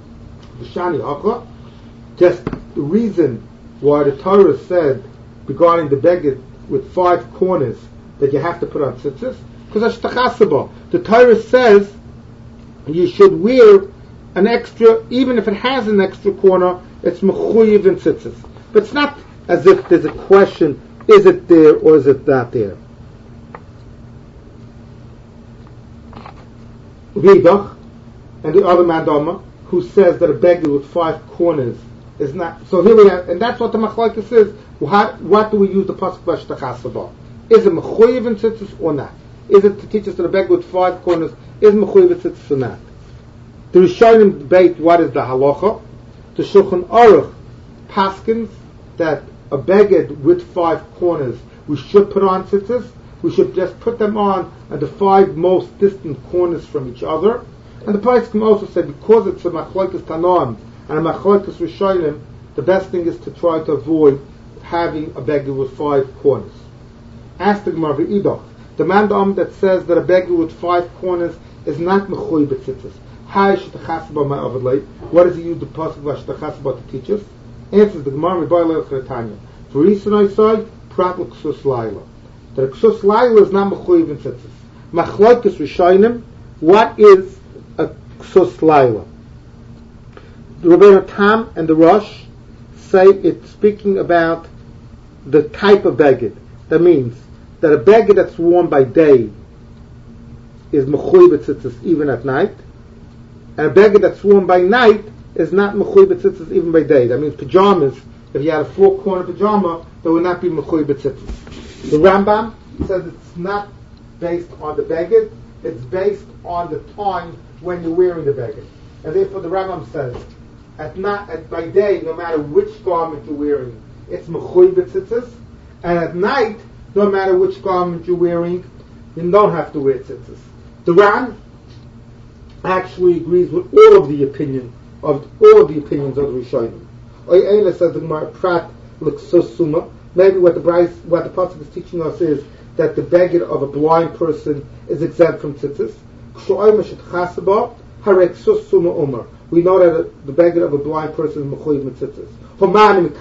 The Shani Achla, just the reason why the Torah said regarding the beged with five corners that you have to put on tzitzis, because ashtachasaba. The Torah says you should wear an extra, even if it has an extra corner, it's mechuyev in tzitzis. But it's not as if there's a question, is it there or is it not there? Vidach, and the other Madama, who says that a beged with five corners is not. So here we have, and that's what the machlokes is. What, what do we use the pasuk ashtachasaba? Is it mechuyev in tzitzis or not? Is it to teach us that a beged with five corners is mechuyev in tzitzis or not? The Rishonim debate what is the halacha. The Shulchan Aruch paskins that a beged with five corners we should put on tzitzis. We should just put them on at the five most distant corners from each other. And the Poskim also say because it's a machlokes Tanoim and a machlokes Rishonim, the best thing is to try to avoid having a beged with five corners. Ask the Gemara v'idach. The mandam that says that a beged with five corners is not mechuyev b'tzitzis. How shetachasaba my avadlei? What does he use the pasuk v'shetachasaba to teach us? Answers the Gemara Rebbe Leil Tanya. For reason I say prat l'ksus laila. That a ksus laila is not mechuyev in tzitzis. Machlokes Rishonim. What is a ksus laila? The Rebbeinu Tam and the Rosh say it's speaking about the type of beged. That means that a beged that's worn by day is mechuyev b'tzitzis even at night, and a beged that's worn by night is not mechuyev b'tzitzis even by day. That means pajamas, if you had a four-corner pajama, that would not be mechuyev b'tzitzis. The Rambam says it's not based on the beged, it's based on the time when you're wearing the beged. And therefore the Rambam says, at not at by day, no matter which garment you're wearing, it's mechuyev b'tzitzis, and at night, no matter which garment you're wearing, you don't have to wear tzitzis. The Ran actually agrees with all of the opinion of all of the opinions of the Rishonim. Oyela says the Gemara Prat l'ksus suma. Maybe what the Bryce, what the pasuk is teaching us is that the beged of a blind person is exempt from tzitzis. We know that the beged of a blind person is mechuyev mitzitzis. So why do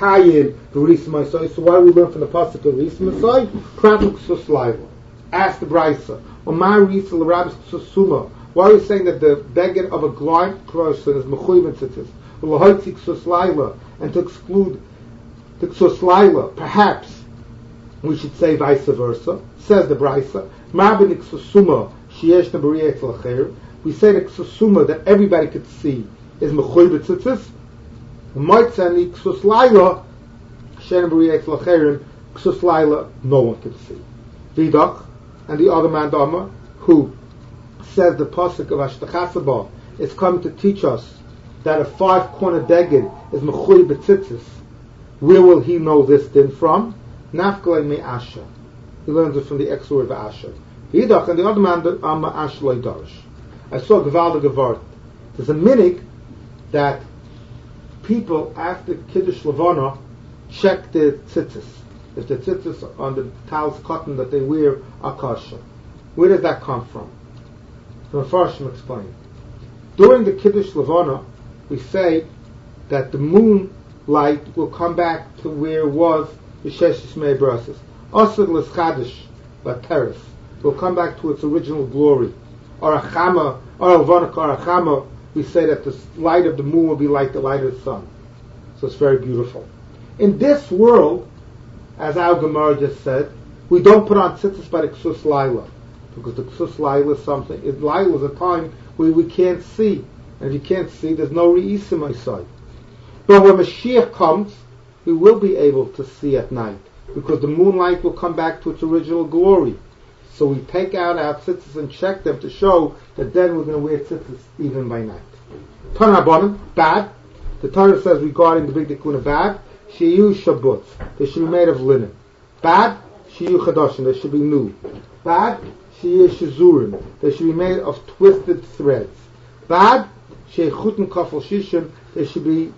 we learn from the pasuk of Risa Masai? Prat l'ksus laiva. Ask the Brisa. Omar Ritzel Rabbis Susuma. Why are we saying that the beged of a blind person is mechuyev in tzitzis? U'lahoitzik suslaila, and to exclude the suslaila, perhaps we should say vice versa. Says the Brisa, Marbenik susuma sheyesh nebariya etzel acher. We say the susuma that everybody could see is mechuyev in tzitzis. Moitzani suslaila sheyesh nebariya etzel acherim. Suslaila no one could see. Vidach, and the other man Dama, who says the pasuk of Ashtachasabah is coming to teach us that a five-corner beged is mechuyev b'tzitzis. Where will he know this din from? Nafkalei me Asher. He learns it from the extra word of Asher. Vidach, and the other man Amma Asher loy darish. I saw Gevalda Gevart. There's a minig that people after Kiddush Levana check their tzitzis. If the tzitzis on the towels cotton that they wear are kosher. Where does that come from? The Mefarshim explain. During the Kiddush Levana, we say that the moonlight will come back to where it was B'shesh Shmei Brasis. Asad l'schadish b'teres will come back to its original glory. Or a chama, or a vanak, or a chama, we say that the light of the moon will be like the light of the sun. So it's very beautiful. In this world, as our Gemara just said, we don't put on tzitzis by the Ksus Laila, because the Ksus Laila is something. It, Laila is a time where we can't see, and if you can't see, there's no re'isim inside. But when Mashiach comes, we will be able to see at night, because the moonlight will come back to its original glory. So we take out our tzitzis and check them to show that then we're going to wear tzitzis even by night. Tana Bonim, bad. The Torah says regarding the big Dikuna bad, Shiyu Shabbutz, they should be made of linen. Bad, Shiyu Chadoshim, they should be new. Bad, Shiyu Shizurim, they should be made of twisted threads. Bad, Shiyu Chutun Kafel Shishim, they should be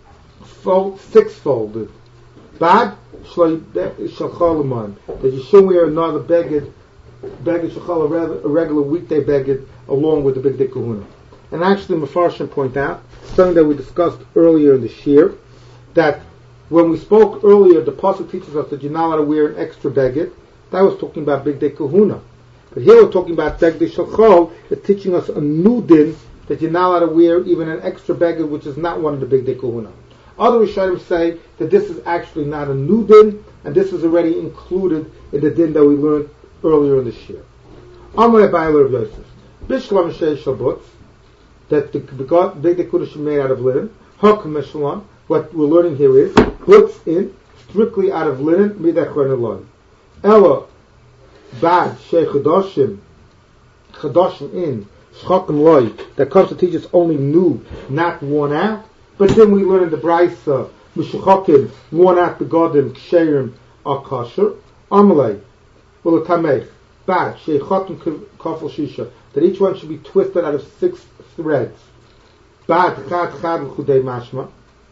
fold, six-folded. Bad, Shalchol Aman, that you shouldn't wear another beged, beged Shachol, a regular weekday beged, along with the big Dik Kahuna. And actually, Mefarshim point out, something that we discussed earlier in the Shir, that when we spoke earlier, the Pasuk teaches us that you're not allowed to wear an extra beged. That was talking about big Dik Kahuna. But here we're talking about beged Shachol, it's teaching us a new din, that you're not allowed to wear even an extra beged, which is not one of the big Dik Kahuna. Other Rishonim say that this is actually not a new din, and this is already included in the din that we learned earlier in the Shir. Amar Abayla of Yosef, Bishlam Shei Shabbatz, that the big Dik Kahuna should be made out of linen. Hok Mishlam, what we're learning here is, puts in, strictly out of linen, midach renelon. Ella, bad, shei chadoshim, chadoshim in, shchokim loy, that comes to teach us only new, not worn out. But then we learn in the Brisa, mishuchokim, worn out begodim, ksherim, are kosher. Amalei, ulatamech, bad, shei chotim kafel shisha, that each one should be twisted out of six threads. Bad, chad, chad, l'chudei mashma.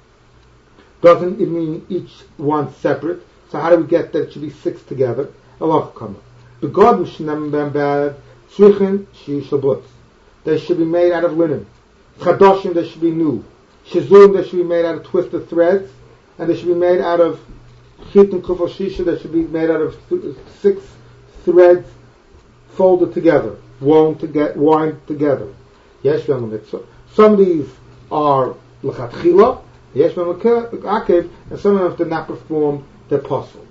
Doesn't it mean each one separate? So how do we get that it should be six together? Allah come. The God bad tzrichin shi shabutz. They should be made out of linen. Chadoshim, they should be new. Shizurim, they should be made out of twisted threads, and they should be made out of chit and kufal shisha. They should be made out of th- six threads folded together, wound together, wound together. Yes, some of these are l'chatchila. Yes, and some of them have to not perform the apostle.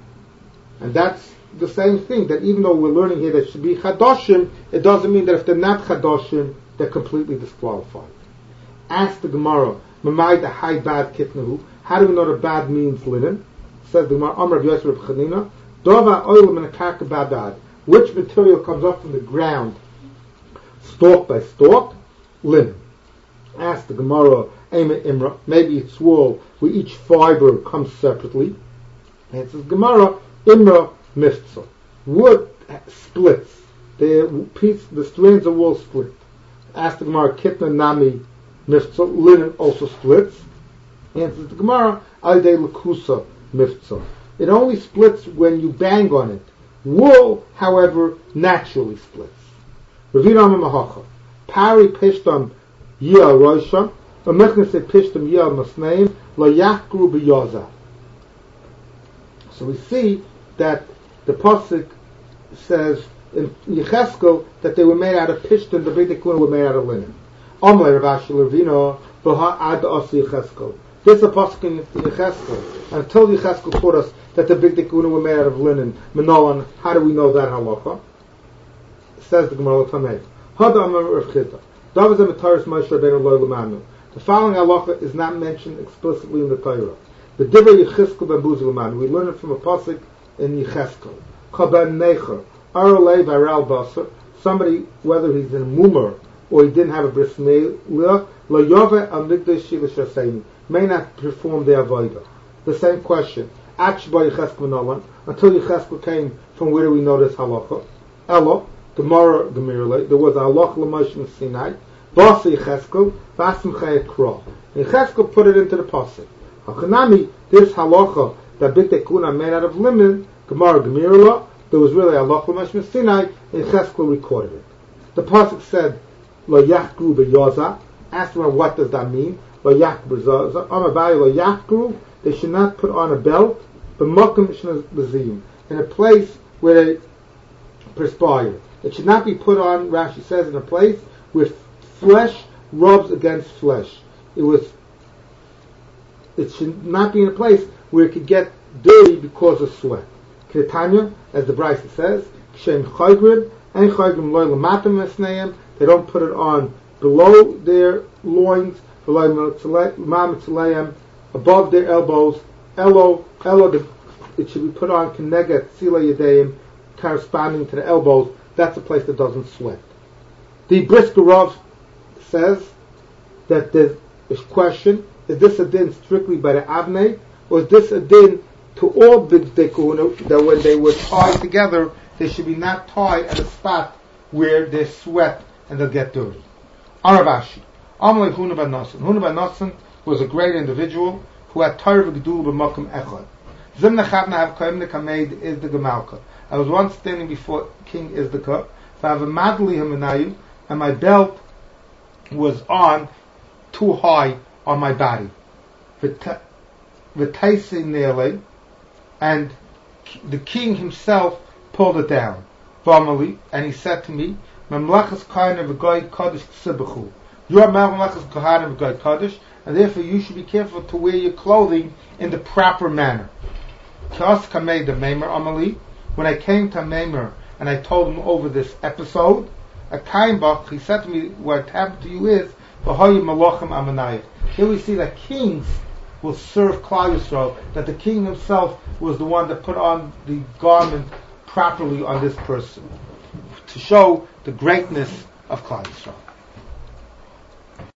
And that's the same thing, that even though we're learning here that it should be chadoshim, it doesn't mean that if they're not chadoshim, they're completely disqualified. Ask the Gemara, Mamai the high bad kitnahu, how do we know that bad means linen? Says the Gemara, Amr of Yosef Reb Chanina, Dova oil min akarka badad, which material comes up from the ground, stalk by stalk? Linen. Ask the Gemara, Imra, maybe it's wool, where each fiber comes separately. And it says Gemara, Imra Miftzah. Wood splits. The piece, the strands of wool split. Ask the Gemara, Kitna Nami Miftzah. Linen also splits. And it says the Gemara, Alde Lakusa Miftzah. It only splits when you bang on it. Wool, however, naturally splits. Ravinam Mahacha. Pari Pishtam Yia Roisham. So we see that the pasuk says in Yecheskel that they were made out of pishtan, the big kuna were made out of linen. Omle Rav Ashi Levino v'ha ad osi Yecheskel. This is a pasuk in Yecheskel. And until Yecheskel taught us that the big kuna were made out of linen, Manolan, how do we know that halacha? Says the Gemara Tamei. Hada Amar Rav Chizda. Davaz Emetaris Moshe Rabbeinu Lo Lamanu. The following halacha is not mentioned explicitly in the Torah. The Divrei Yecheskel ben Buzi Lamanu. We learn it from a pasuk in Yecheskel. Chaben Necher. Arolei Varal Basar. Somebody, whether he's in Mumar or he didn't have a bris milah, Lo Yove Al Migdash Shila Shaseini, may not perform the avodah. The same question. Achba Yecheskel Nolan. Until Yecheskel came, from where do we know this halacha? Elo. Gemara Gemirle, there was a halacha l'Moshe in Sinai. Basa Yecheskel, Vasim Chayet Kro. Yecheskel put it into the pasuk. Hachanami, this halacha that big kuna made out of linen, Gemara Gemirle, there was really a halacha l'Moshe in Sinai. Yecheskel recorded it. The pasuk said, Lo Yachgru beYoza. Asked him, what does that mean? Lo Yachgru beYoza. Amabai Lo Yachgru. They should not put on a belt. B'Mokim Shnazim, in a place where they perspire. It should not be put on, Rashi says, in a place where flesh rubs against flesh. It was. It should not be in a place where it could get dirty because of sweat. Ketanya, as the Brisa says, Shem Chaygrim, and Chaygrim Loy Lamatim Esneim. They don't put it on below their loins, above their elbows. Elo, elo. It should be put on Keneget Sila Yedeim, corresponding to the elbows. That's a place that doesn't sweat. The Briskerov says that there's a question, is this a din strictly by the Avnei, or is this a din to all big kahuna, that when they were tied together, they should be not tied at a spot where they sweat and they'll get dirty. Aravashi. Amalei Huna ben Nassan. Huna ben Nassan was a great individual who had Torah v'gedul b'makom echad. Zimna chavna have koimne kameid is the gemalka. I was once standing before King Izdaka, and my belt was on too high on my body. And the king himself pulled it down. And he said to me, you are Mamlechas Kohanim v'Goy Kodesh, and therefore you should be careful to wear your clothing in the proper manner. When I came to Meimer and I told him over this episode, a Kaimbach, he said to me, what happened to you is, here we see that kings will serve Klal Yisrael, that the king himself was the one that put on the garment properly on this person, to show the greatness of Klal Yisrael.